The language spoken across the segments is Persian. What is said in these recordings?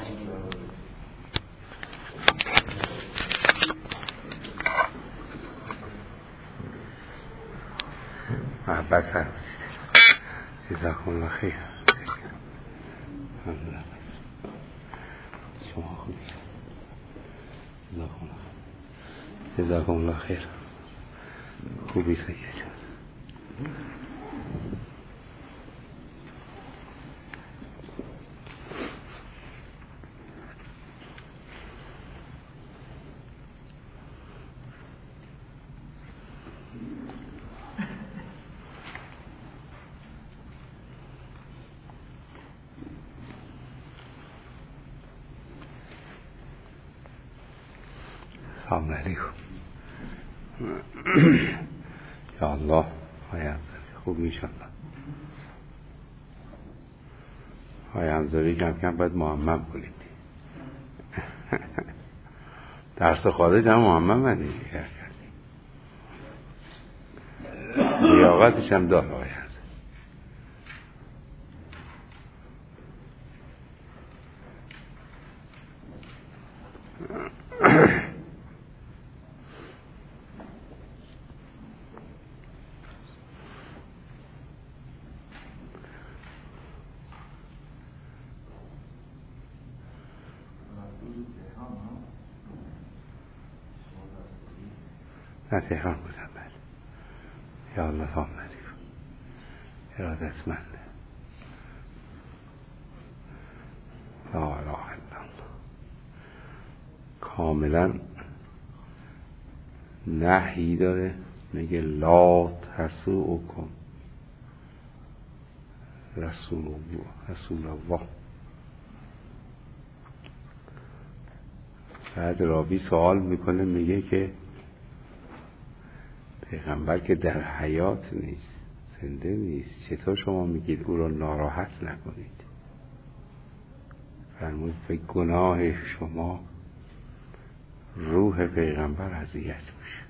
محبت فرمایید. جزاکم الله خیر. شما خوبی؟ جزاکم الله خیر. خوبی سید جان؟ سلام علیکم. یا الله خوب میشم. های همزاری کم کم باید محمد کنید. درس خارج هم محمد من دیگه کردیم. لیاقتش هم داره های همزاری. نه تهران بودم. بله یا الله سلام علیکم. ارادتمند. لا اله الا الله. کاملا نهی داره، میگه لا تسوءکم رسول الله. بعد رابی سوال میکنه، میگه که پیغمبر که در حیات نیست، زنده نیست، چطور شما میگید او رو ناراحت نکنید؟ فرمود به گناه شما روح پیغمبر اذیت میشه.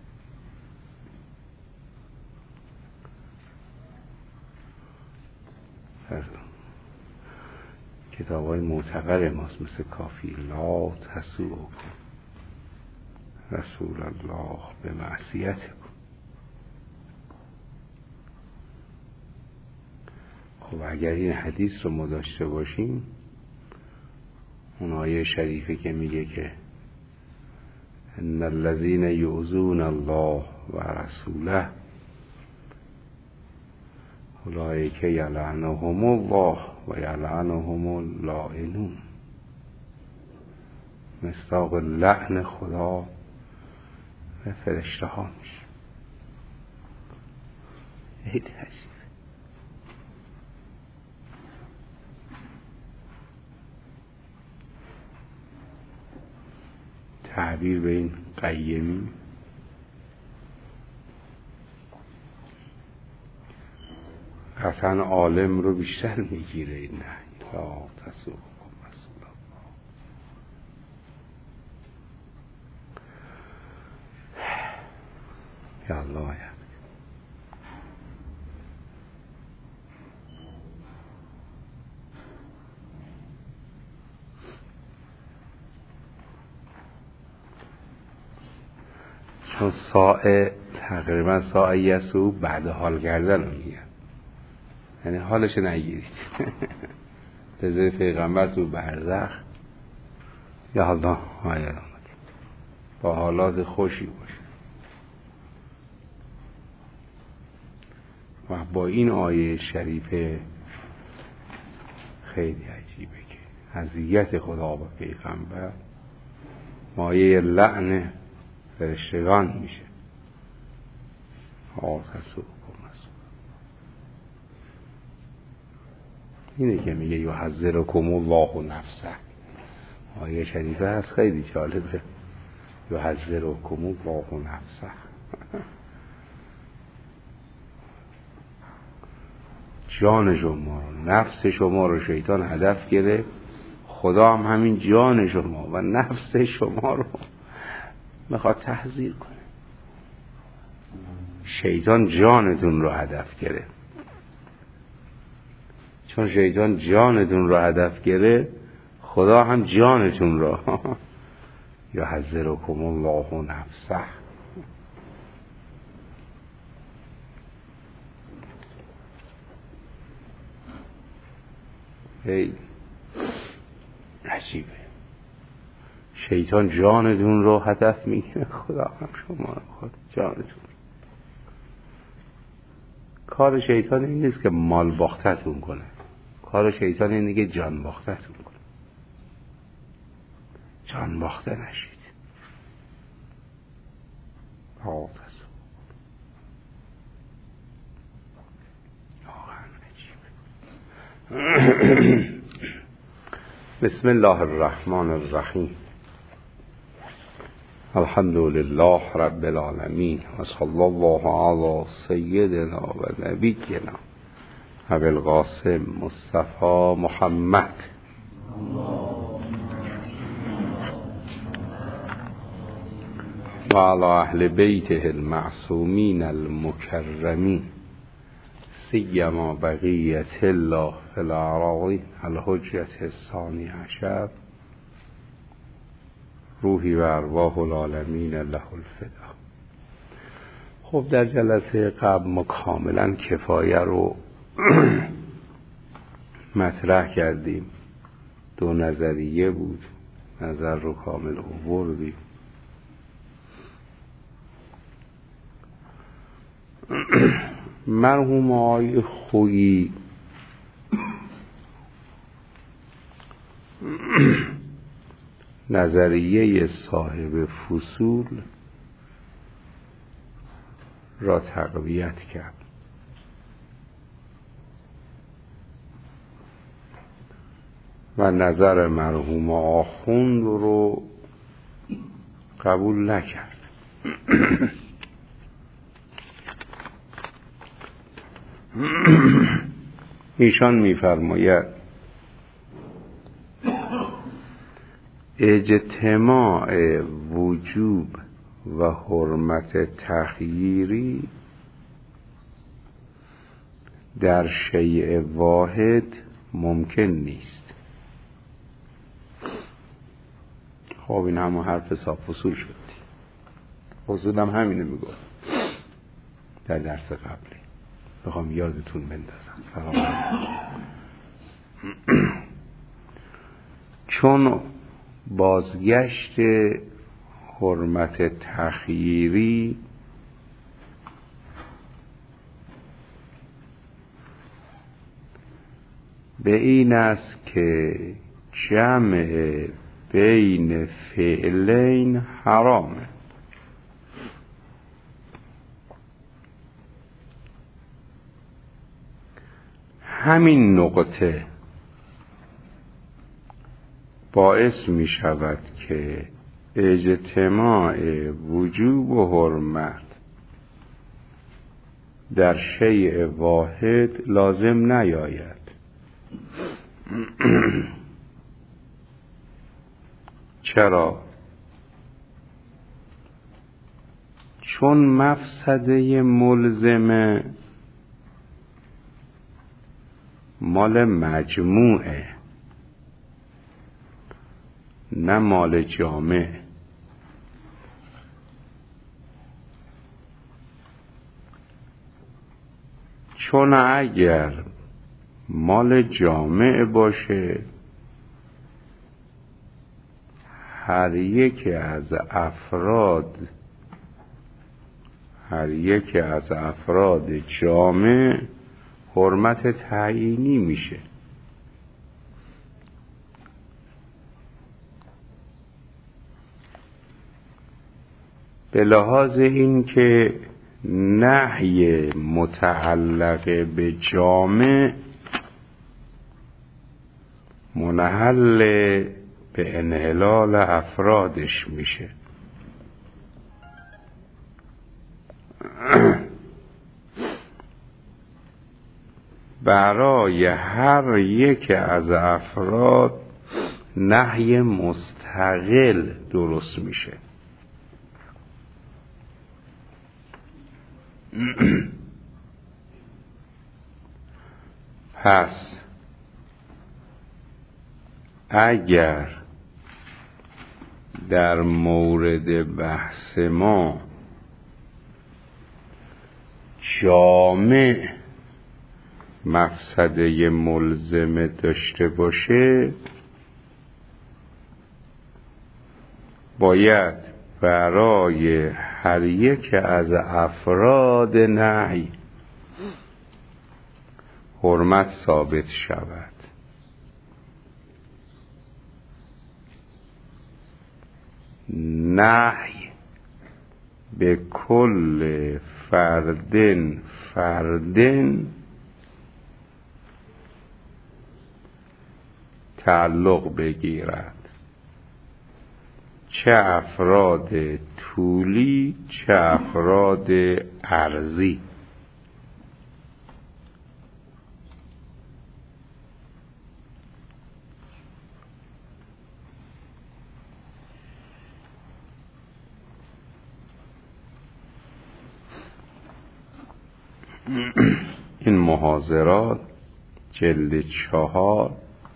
از کتاب‌های معتبر ماست مثل کافی لا تسوءکم رسول الله به معصیتکم. خب اگر این حدیث رو ما داشته باشیم، اون آیه شریفه که میگه که ان الذين يؤذون الله و رسوله اولئک یلعنهم الله و یلعنهم اللائنون. مصداق لعن خدا و فرشته ها میشه. خیلی عجیب. تعبیر به این قیمی قطعا عالم رو بیشتر میگیره. این نه لا تسوءکم رسول الله. یا الله یا چون ساعه تقریبا ساعه یسو بعد حال کردن رو میگن، یعنی حالش نگیرید. رضای پیغمبر تو برزخ یا الله با حالات خوشی باشه. و با این آیه شریفه خیلی عجیبه که اذیت خدا با پیغمبر مایه لعن فرشتگان میشه. اینه که میگه یحذرکم الله نفسه. آیه شریفه هست خیلی جالبه. یحذرکم الله نفسه. جان شما رو، نفس شما رو شیطان هدف گرفت. خدا هم همین جان شما و نفس شما رو میخواد تحذیر کنه. شیطان جانتون رو هدف گرفت. چون شیطان جانتون رو هدف گرفت، خدا هم جانتون را یحذرکم الله نفسه. هی عجیبه، شیطان جانتون رو هدف میگیره، خدا هم شما خود جانتون. کار شیطان این نیست که مال باختتون کنه، کار شیطان اینه که جان باختتون کنه. جان باخته نشید. بسم الله الرحمن الرحیم. الحمد لله رب العالمین و صلی الله علی سیدنا و نبینا ابی القاسم مصطفی محمد و علی اهل بیته المعصومین المکرمین سیما بقیت الله فی الاراضین الحجة الثانی عشر روحی و ارواح العالمین له الفدا. خب در جلسه قبل ما کاملا کفایه رو مطرح کردیم. دو نظریه بود، نظر رو کامل آوردیم. مرحوم آقای خویی نظریه صاحب فصول را تقویت کرد و نظر مرحوم آخوند رو قبول نکرد. ایشان می‌فرماید اجتماع وجوب و حرمت تخییری در شیء واحد ممکن نیست. خب این همون حرف صاحب فصول شد. فصول هم همینه میگفت در درس قبلی. بخوام یادتون بندازم. سلام علیکم. چون بازگشت حرمت تخییری به این است که جمع بین فعلین حرامه. همین نقطه باعث می شود که اجتماع وجوب و حرمت در شیء واحد لازم نیاید. چرا؟ چون مفسده ملزمه مال مجموعه نه مال جامع. چون اگر مال جامع باشه هر یک از افراد جامع حرمت تعیینی میشه. به لحاظ این که نهی متعلق به جامع منحل به انحلال افرادش میشه. برای هر یک از افراد نهی مستقل درست میشه. پس اگر در مورد بحث ما جامع مفسده ملزمه داشته باشه، باید برای هر یک از افراد نهی حرمت ثابت شود. نهی به کل فردن تعلق بگیرد، چه افراد طولی چه افراد عرضی. این محاضرات جلد 4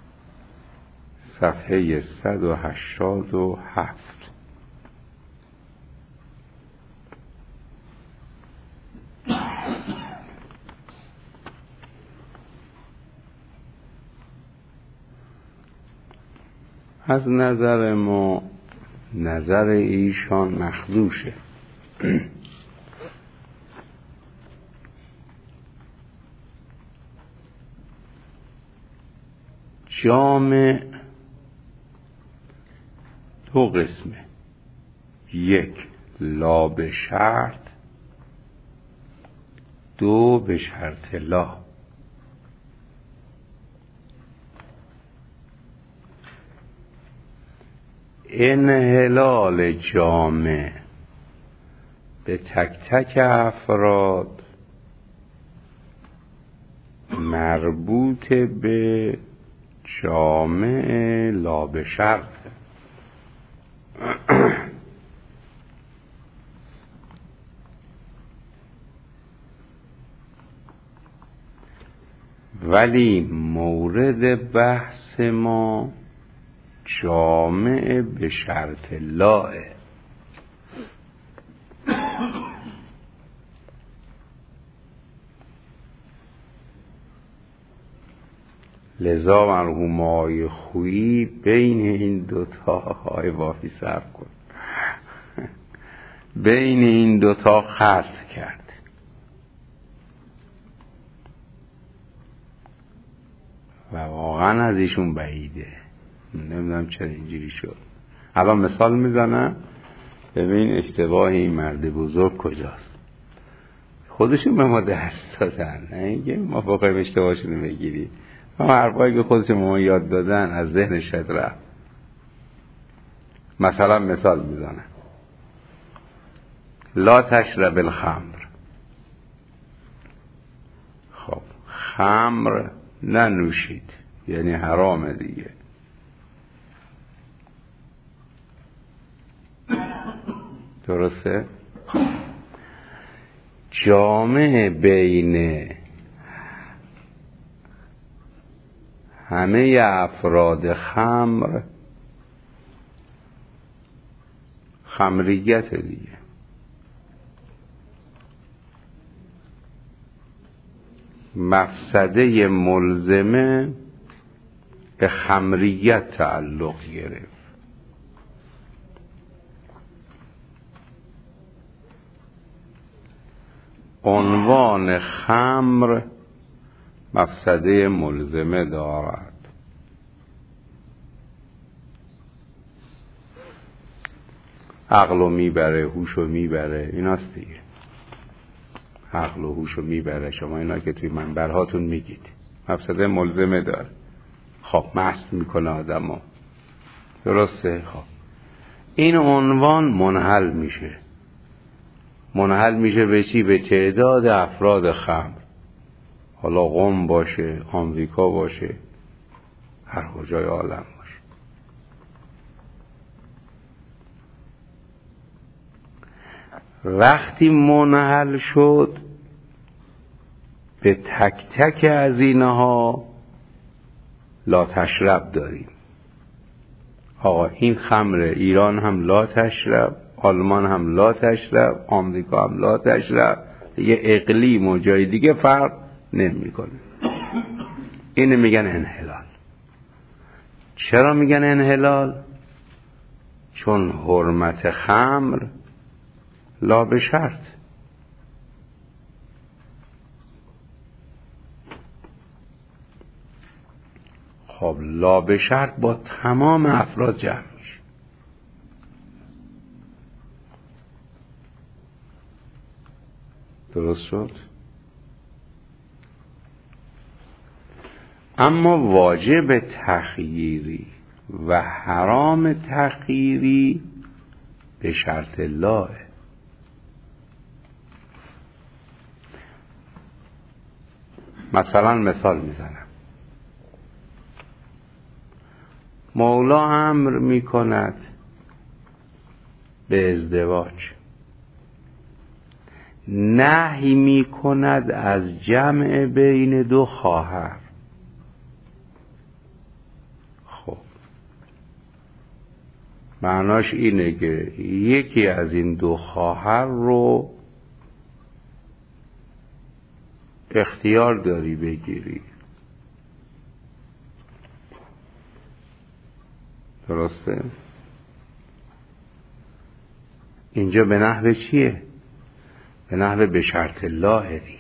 صفحه 187. از نظر ما نظر ایشان مخدوشه. جامع دو قسمه، یک لا به شرط، دو به شرط لا. انحلال جامع به تک تک افراد مربوط به جامع لا به شرط. ولی مورد بحث ما جامع به شرط لاه. لذا مرحوم آقای خویی بین این دوتا های وافی صرف کن بین این دوتا خلط کرد. و واقعا از ایشون بعیده، نمیدونم چرا اینجوری شد. الان مثال میزنم ببین اشتباه این مرد بزرگ کجاست. خودشون به ما درس دادن، نه اینکه ما بخوایم اشتباهشون رو بگیریم. اما حرفایی که خودشون به ما یاد دادن از ذهنش رفت. مثلا مثال میزنم لا تشرب الخمر. خب خمر ننوشید، یعنی حرامه دیگه. درسته؟ جامع بین همه افراد خمریت دیگه. مفسده ملزمه به خمریت تعلق گرفت. عنوان خمر مفسده ملزمه دارد. عقلو میبره، هوشو میبره، ایناست دیگه. عقل و هوشو میبره. شما اینا که توی منبرهاتون میگید مفسده ملزمه داره. خب مست میکنه آدمو. درسته؟ خب این عنوان منحل میشه به چی؟ به تعداد افراد خمر. حالا قم باشه، آمریکا باشه، هر کجای عالم باشه. وقتی منحل شد به تک تک از اینها لا تشرب داریم. آقا این خمره، ایران هم لا تشرب، آلمان هم لا تشرب، آمریکا هم لا تشرب، دیگه اقلیم و جای دیگه فرق نمیکنه. اینو میگن انحلال. چرا میگن انحلال؟ چون حرمت خمر لا به شرط. خب لا به شرط با تمام افراد جمع میشه. درست شد؟ اما واجب تخییری و حرام تخییری به شرط لاه. مثلا مثال میزنم، مولا امر میکند به ازدواج، نهی میکند از جمع بین دو خواهر. خب معناش اینه که یکی از این دو خواهر رو اختیار داری بگیری. درسته؟ اینجا به نحو چیه؟ به نحو به شرط الله دیگه.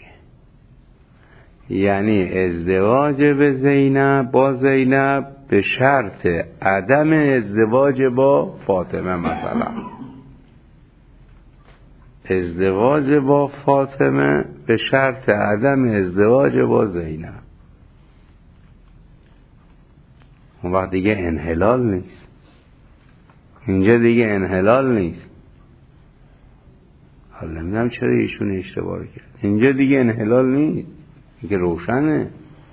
یعنی ازدواج به زینب با زینب به شرط عدم ازدواج با فاطمه. مثلا ازدواج با فاطمه به شرط عدم ازدواج با زینب. اون وقت دیگه انحلال نیست. اینجا دیگه انحلال نیست. حالا نمیدونم چرا ایشون اشتباه کرد. اینجا دیگه انحلال نیست، دیگه روشنه.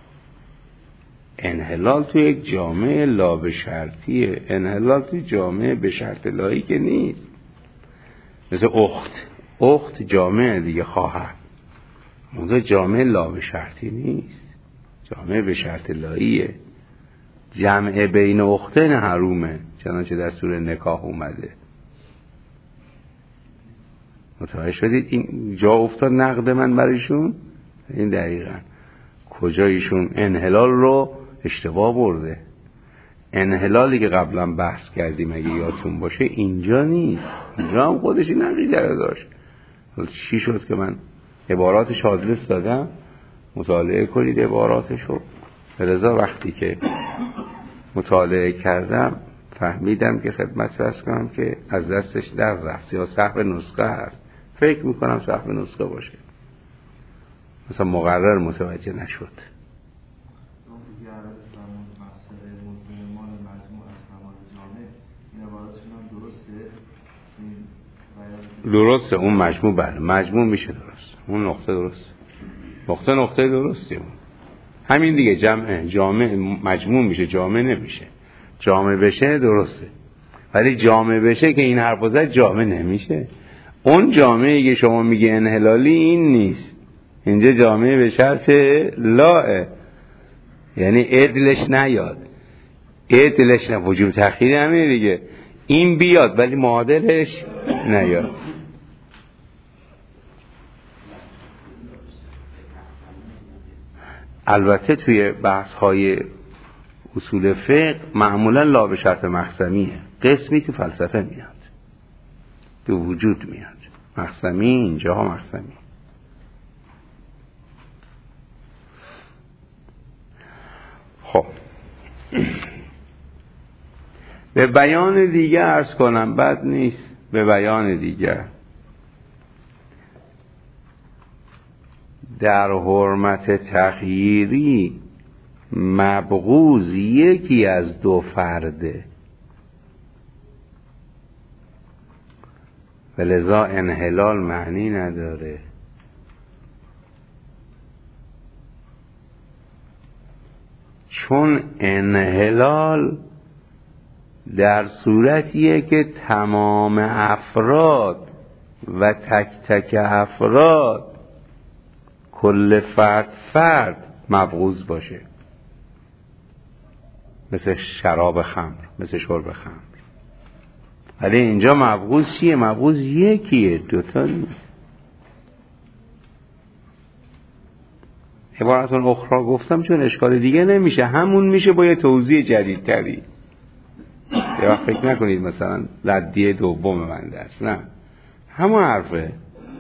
انحلال تو یک جامعه لا به شرطیه. انحلال تو جامعه به شرط لایی که نیست. مثل اخت جامعه دیگه، خواهر. اونجا جامعه لا به شرطی نیست، جامعه به شرط لاییه. جمع بین اختین حرومه، چنانچه دستور نکاح اومده. متوجه شدید؟ این جا افتاد نقد من برایشون. این دقیقاً کجا ایشون انحلال رو اشتباه برده. انحلالی که قبلا بحث کردیم اگه یادتون باشه اینجا نیست. اینجا هم خودش این عقیده رو داشت. چی شد که من عباراتش آدرس دادم، مطالعه کنید عباراتشو. لذا وقتی که مطالعه کردم فهمیدم که خدمت عرض کنم که از دستش در رفت یا سهو نسخه هست. فکر میکنم سهو نسخه باشه، مثلا مقرر متوجه نشد. درسته اون مجموع، بله مجموع میشه درست. اون نقطه درست، نقطه درستی اون. همین دیگه جامع مجموع میشه، جامع نمیشه. جامع بشه درسته، ولی جامع بشه که این حرف زد جامع نمیشه. اون جامعی که شما میگه انحلالی این نیست. اینجا جامعه به شرط لاه، یعنی عدلش نیاد. عدلش نه، وجوب تأخیر همینه دیگه. این بیاد ولی معادلش نیاد. البته توی بحث های اصول فقه معمولا لا به شرط مخزمیه. قسمی تو فلسفه میاد، تو وجود میاد. مخزمی اینجاها مخزمی. خب به بیان دیگه عرض کنم، بد نیست. به بیان دیگه در حرمت تخییری مبغوض یکی از دو فرده، ولذا انحلال معنی نداره. چون انحلال در صورتیه که تمام افراد و تک تک افراد، کل فرد مبغوض باشه. مثل شراب خمر، مثل شرب خمر. ولی اینجا مبغوض چیه؟ مبغوض یکیه، دوتا نیست. عبارت اخرى گفتم چون اشکال دیگه نمیشه، همون میشه با یه توضیح جدیدتری. یه وقت فکر نکنید مثلا ردیه دوم من درست، نه، همون حرفه.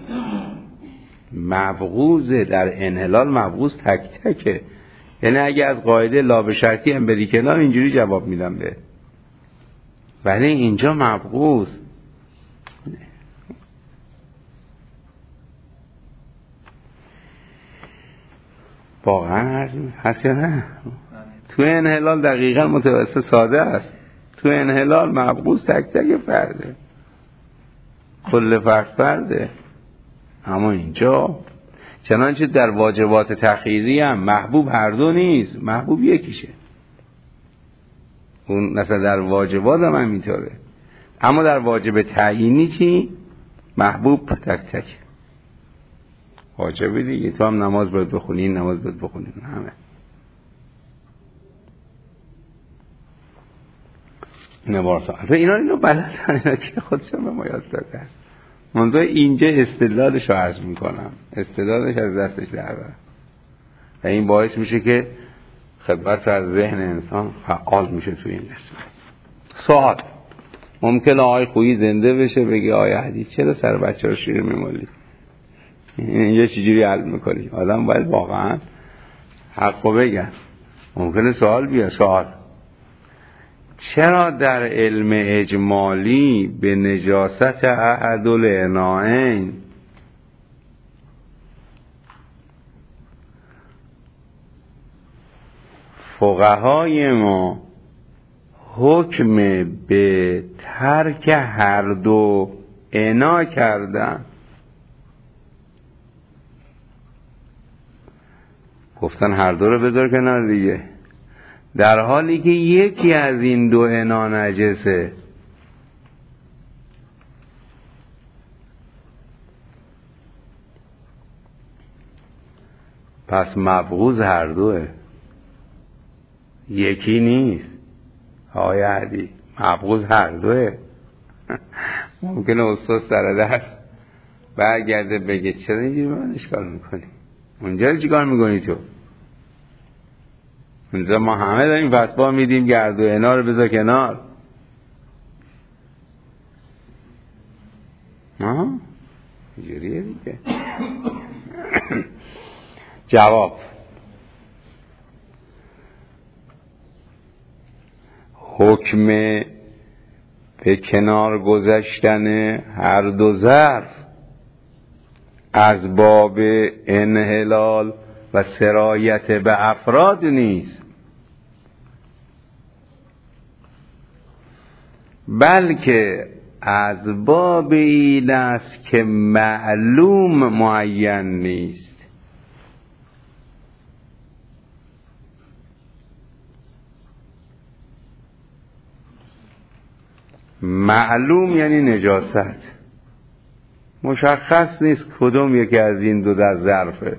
مبغوض در انحلال مبغوض تک تکه. یعنی اگه از قاعده لا به شرطی هم بدی کنار اینجوری جواب میدم به، ولی اینجا مبغوض واقعا هست یا نه؟ تو انحلال دقیقا متوسط ساده است. تو انحلال مبغوض تک تک فرده، کل فرده. اما اینجا چنانچه در واجبات تخییری هم محبوب هر دو نیست، محبوب یکیشه. اون مثلا در واجبات هم اینطوره، اما در واجب تعیینی چی؟ محبوب تک تک. واجبه دیگه، تو هم نماز باید بخونی، نماز باید بخونی، همه اینه بارسا. اینو بلدن، اینا که خودشون به ما یاد دادن. منظور اینجا استدلالش رو عرض میکنم، استدلالش از دستش در بره و این باعث میشه که خدمت از ذهن انسان فعال میشه توی این قسمت. سوال ممکنه آقای خویی زنده بشه بگه آقای حدیث چرا سر بچه رو شیر میمالی؟ اینجا چجوری حل میکنی؟ آدم باید واقعا حقو بگن. ممکنه سوال بیا، سوال چرا در علم اجمالی به نجاست احد الاناءین فقهای ما حکم به ترک هر دو انا کردن؟ گفتن هر دو رو بذار کنار دیگه، در حالی که یکی از این دو انا نجسه. پس مبغوض هر دوه، یکی نیست. آقای عدی مبغوض هر دوه. ممکنه استاد سر دست برگرده بگه چرا اینجوری من اشکال میکنی؟ اونجا چیکار میکنی تو؟ اونجا ما همه داریم فتوا میدیم که هر دو انا رو بذار کنار. اینجوریه دیگه. جواب حکم به کنار گذاشتن هر دو ظرف از باب انحلال و سرایت به افراد نیست، بلکه از باب این است که معلوم معین نیست. معلوم یعنی نجاست، مشخص نیست کدوم یکی از این دو در ظرفه.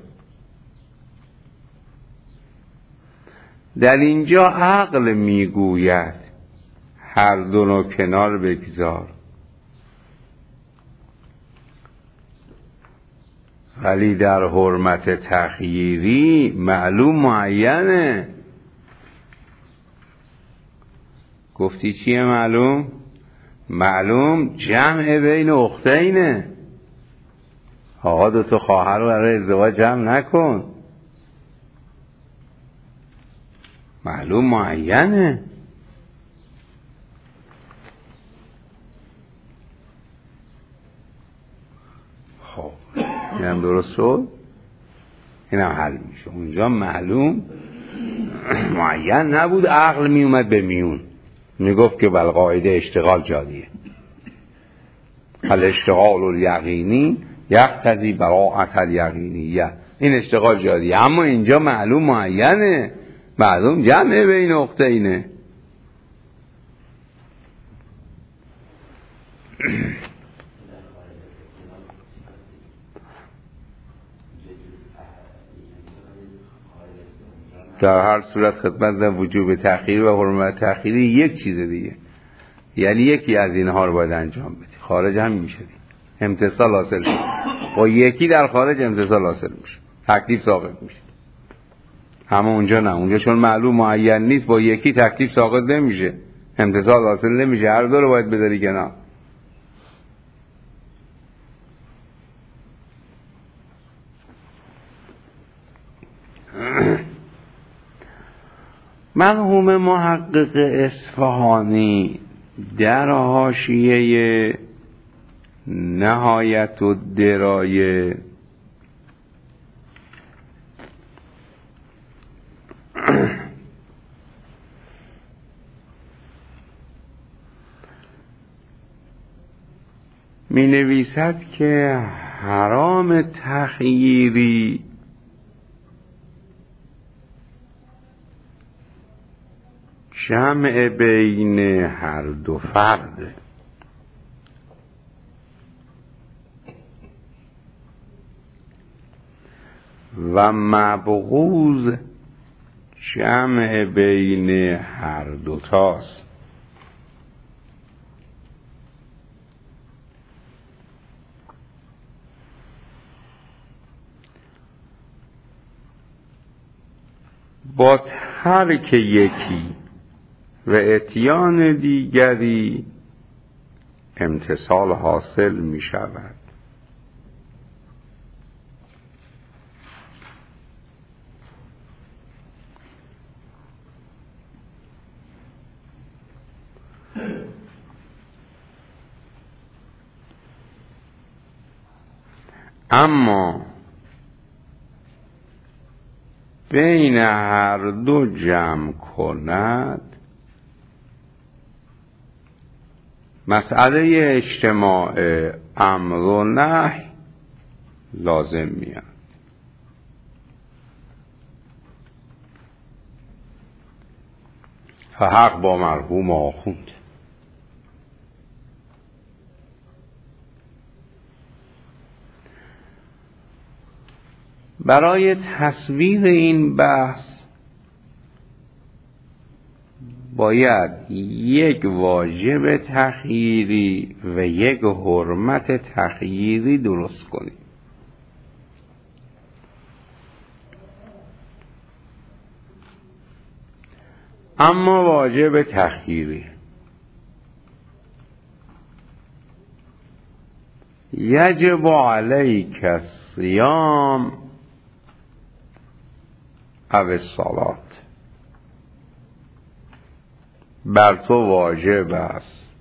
در اینجا عقل میگوید هر دو رو کنار بگذار، ولی در حرمت تخییری معلوم معینه. گفتی چیه معلوم؟ معلوم جمع بین اختینه. آقا دو تا خواهر رو برای ازدواج جمع نکن، معلوم معینه. خب اینم درست شد، اینم حل میشه. اونجا معلوم معین نبود، عقل میومد به میون میگفت که بالقاعده اشتغال جاریه، الاشتغال الیقینی یقتضی براءت الیقینیه، این اشتغال جاریه. اما اینجا معلوم معینه، معلوم جمع بین اختینه. در هر صورت خدمت وجوب تأخیر و حرمت تأخیری یک چیز دیگه، یعنی یکی از اینها رو باید انجام بدی. خارج هم میشه امتصال حاصل شد، با یکی در خارج امتصال حاصل میشه، تکلیف ساقط میشه. اما اونجا نه، اونجا چون معلوم معین نیست، با یکی تکلیف ساقط نمیشه، امتصال حاصل نمیشه، هر دو رو باید بذاری کنار. مرحوم محقق اصفهانی در حاشیه نهایت الدرایه می نویسد که حرام تخییری جمع بین هر دو فرد و مبغوض جمع بین هر دوتاست. با ترک یکی و اتیان دیگری امتصال حاصل می شود. اما بین هر دو جمع کند مسئله اجتماع امر و نهی لازم میاد. حق با مرحوم آخوند. برای تصویر این بحث باید یک واجب تخییری و یک حرمت تخییری درست کنیم. اما واجب تخییری یجب علیک الصیام او الصلاة، بر تو واجب است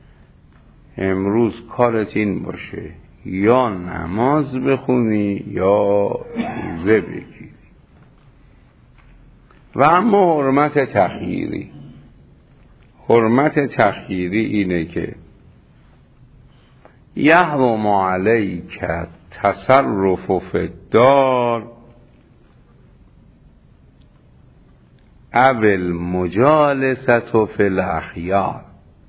امروز کارت این باشه یا نماز بخونی یا روزه بگیری. و اما حرمت تخییری، حرمت تخییری اینه که یحرم علیک تصرف فی الدار او المجالسة فی الاخیار،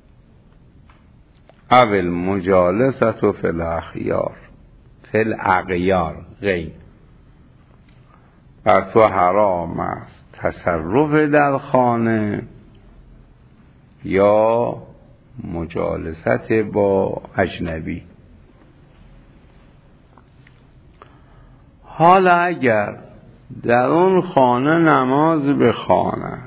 او المجالسة فی الاخیار فی الاغیار غیر. بر تو حرام است تصرف در خانه یا مجالست با اجنبی. حالا اگر در اون خانه نماز بخواند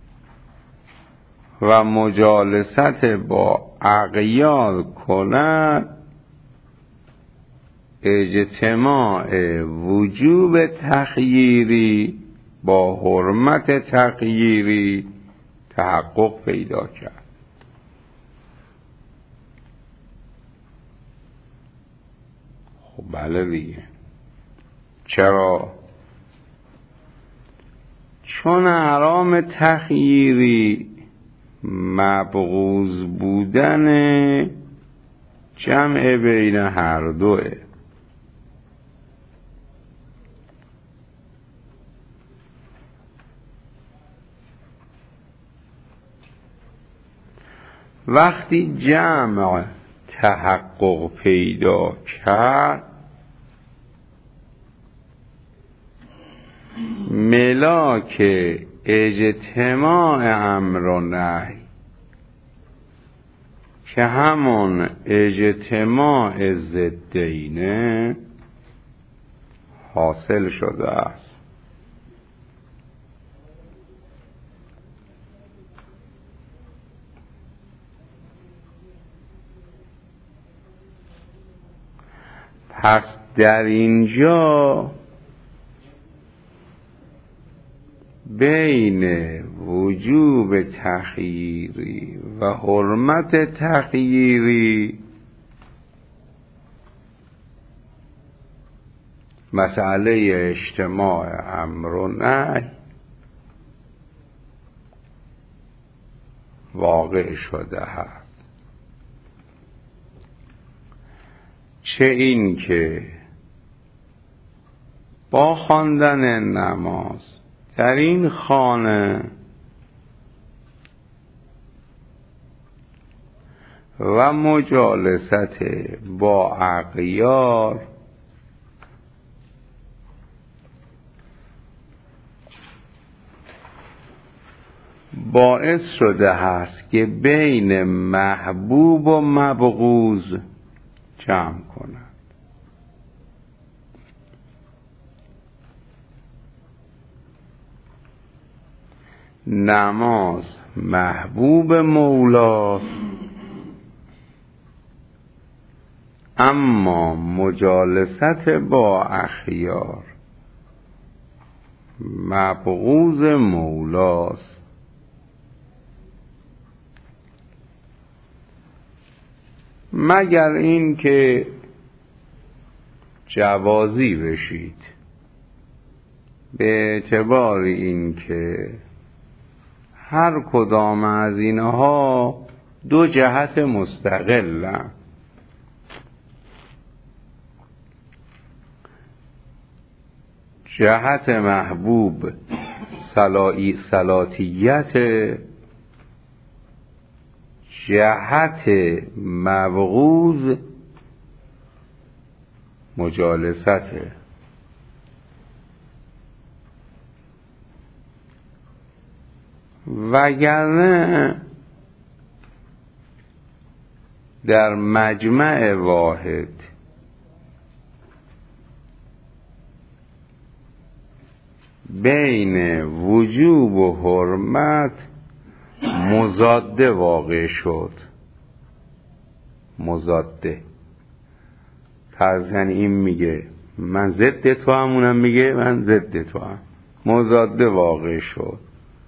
و مجالست با اغیار کند، اجتماع وجوب تخییری با حرمت تخییری تحقق پیدا کرد. خب بله دیگه. چرا؟ چون حرام تخییری مبغوض بودن جمع بین هر دوه. وقتی جمع تحقق پیدا کرد ملاک اجتماع امر و نهی که همون اجتماع ضدینه حاصل شده است. پس در اینجا بین وجوب تخییری و حرمت تخییری مسئله اجتماع امر و نهی واقع شده است. چه این که با خواندن نماز در این خانه و مجالست با اغیار باعث شده است که بین محبوب و مبغوض جمع کند. نماز محبوب مولاست، اما مجالست با اخیار مبغوض مولاست. مگر این که جوازی بشید به اعتبار این که هر کدام از اینها دو جهت مستقلند. جهت محبوب صلاتیت، جهت مبغوض مجالسته. وگرنه در مجمع واحد بین وجوب و حرمت مضاده واقع شد. مضاده فرضاً این میگه من ضد تو هم، اونم میگه من ضد تو هم. مضاده واقع شد.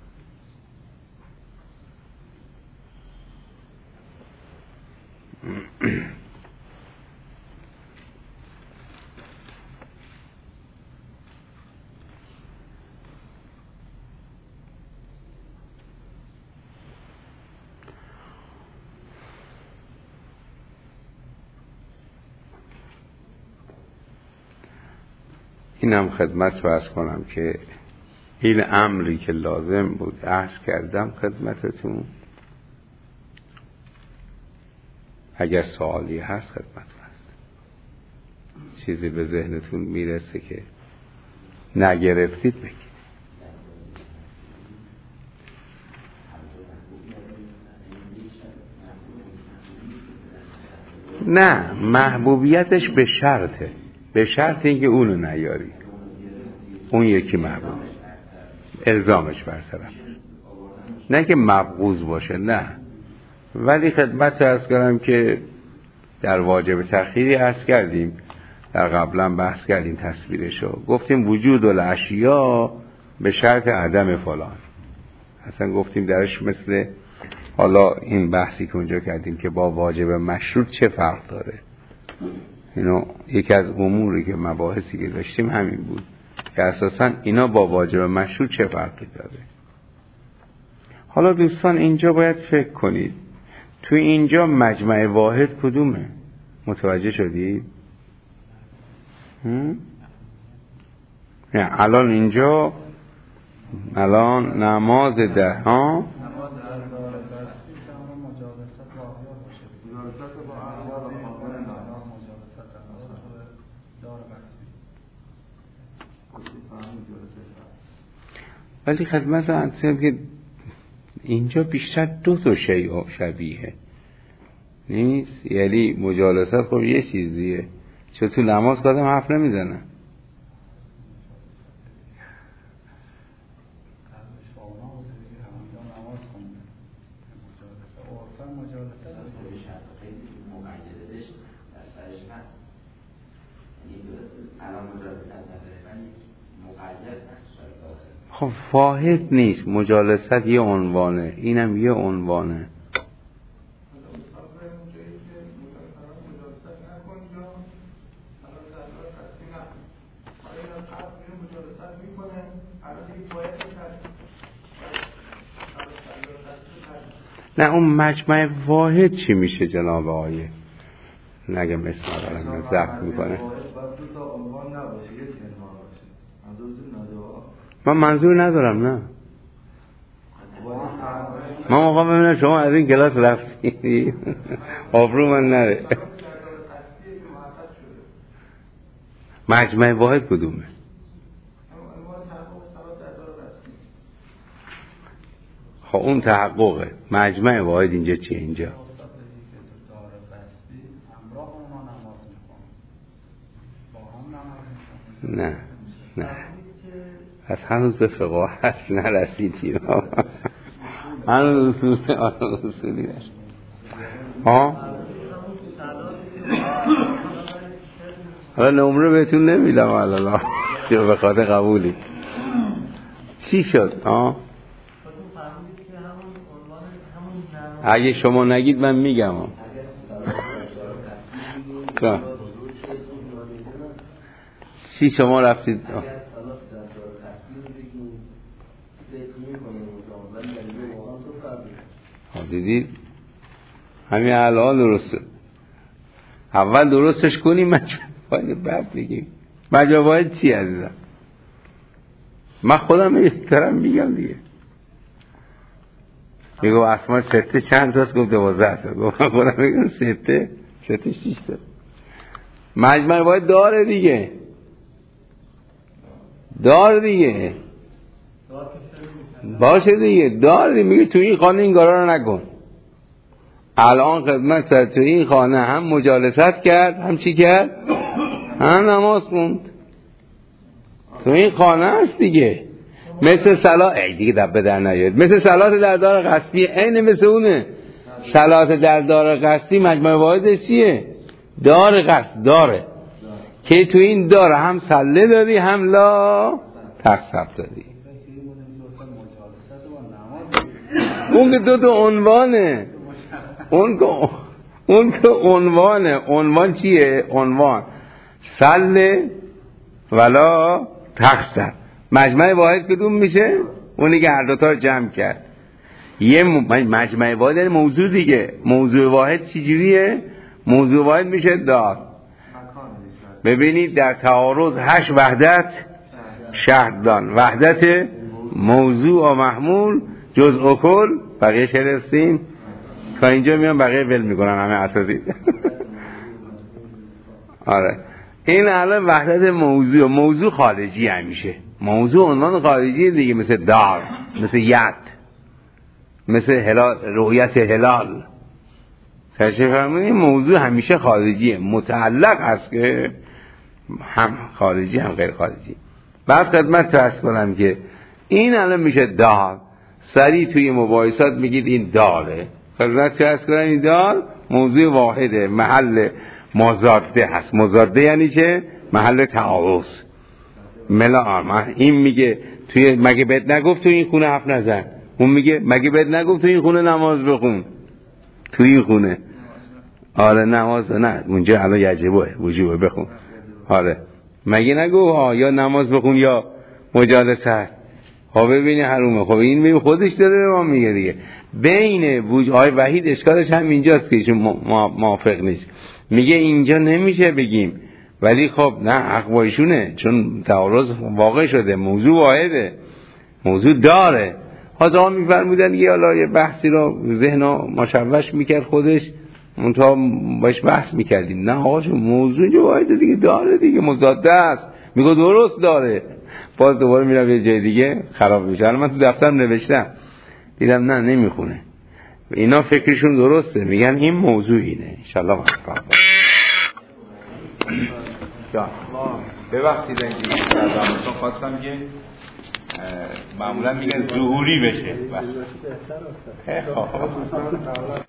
اینم خدمت رو عرض کنم که این امری که لازم بود عرض کردم خدمتتون. اگر سوالی هست خدمت هست، چیزی به ذهنتون میرسه که نگرفتید بگید. نه، محبوبیتش به شرطه، به شرط اینکه اونو نیاری، اون یکی محبوب الزامش برطرف، نه که مبغوض باشه. نه، ولی خدمت عرض کردم که در واجب تأخیری عرض کردیم، در قبلا بحث کردیم تصویرشو، گفتیم وجود الاشیا به شرط عدم فلان. اصلا گفتیم درش مثل حالا این بحثی که اونجا کردیم که با واجب مشروط چه فرق داره. اینو یکی از اموری که مباحثی که داشتیم همین بود که اساسا اینا با واجب مشروط چه فرقی داره. حالا دوستان اینجا باید فکر کنید تو اینجا مجمع واحد کدومه؟ متوجه شدید؟ نه الان اینجا الان نماز ده ها ولی خدمت رو انتظام که اینجا بیشتر دو تا شیء شبیه نیست. یعنی مجالست خب یه چیزیه، چون تو نماز قدم حرف نمیزنه. خب واحد نیست، مجالست یه عنوانه، اینم یه عنوانه. نه اون مجمع واحد چی میشه جناب آقای؟ نگه مثل دارم ضبط میکنه. من منظور ندارم، نه من موقع ببینم شما از این کلاس رفتی آبرو من نره. مجمع واحد کدومه؟ خب اون تحققه. مجمع واحد اینجا چیه؟ اینجا نه از هنوز به فقاهت نرسیدیم. هنوز اصولی نشد. حالا نمره بهتون نمیدم حالا چه به خاطر قبولی. چی شد؟ اگه شما نگید من میگم. چی شما رفتید؟ دیدید همین الان درسته. اول درستش کنیم بعد بگیم مجمع واحد چی عزیزم. من خودم دارم میگم دیگه. میگو اسما سته چند تاست؟ گفت 12 تا. گفت خودم میگم سته 6 تا. مجمع واحد داره دیگه، باشه دیگه داره. میگه تو این خانه این کارا رو نکن. الان خدمت تو این خانه هم مجالست کرد، هم چی کرد؟ هم نماز خوند. تو این خانه هست دیگه. مثل صلات دیگه دبه در نیاد. مثل صلات در دار قصبی عین مثل اونه. صلات در دار قصبی مجمع واحدش چیه؟ دار قصد داره که تو این داره هم صله داری هم لا تقصب داری. اون که دو عنوانه. اون که عنوانه. عنوان چیه؟ عنوان صله ولا تقصب. مجمع واحد کدوم میشه؟ اونی که هر دوتا رو جمع کرد. یه مجمع واحد موضوع دیگه. موضوع واحد چی جوریه؟ موضوع واحد میشه دار. ببینید در تعارض 8 وحدت شهردان. وحدت موضوع و محمول جزء کل بقیه شرستیم تا اینجا میان بقیه ول میکنن همه اساسی. آره این الان وحدت موضوع خارجی همیشه. موضوع عنوان خارجی دیگه، مثل دار، مثل ید، مثل هلال، رؤیت هلال. تشریف فرمایید موضوع همیشه خارجیه. متعلق هست که هم خارجی هم غیر خارجی. بعد خدمت عرض کنم که این الان میشه دار. سریع توی مباحثات میگید این داره. خدمت عرض کنم این دار موضوع واحده، محل مزاده هست. مزاده یعنی چه؟ محل تعارض. این میگه توی مگه بهت نگفت تو این خونه حرف نزن. اون میگه مگه بهت نگفت تو این خونه نماز بخون. تو این خونه آره نماز نه اونجا الان یجبه وجوبه بخون. آره مگه نگو یا نماز بخون یا مجالست. ها ببینی حرومه. خب این میگه خودش داره به ما میگه دیگه. بین آقای وحید اشکالش هم اینجاست که چون موافق نیست. میگه اینجا نمیشه بگیم، ولی خب نه حق با ایشونه، چون تعارض واقع شده. موضوع واحده، موضوع داره. حاضر میفرمودن یه حالا یه بحثی رو ذهن مشوش میکرد خودش، اون تا باش بحث میکردیم. نه آقا موضوع جو واحده دیگه، داره دیگه، مزاده است. میگه درست داره. باز دوباره میرم یه جای دیگه خراب میشه. الان من تو دفترم نوشتم دیدم نه نمیخونه. اینا فکرشون درسته، میگن این موضوع اینه. انشالله موفق باشه. ببخشید اینجوری کردم، چون خواستم که معمولا میگن ظهوری بشه.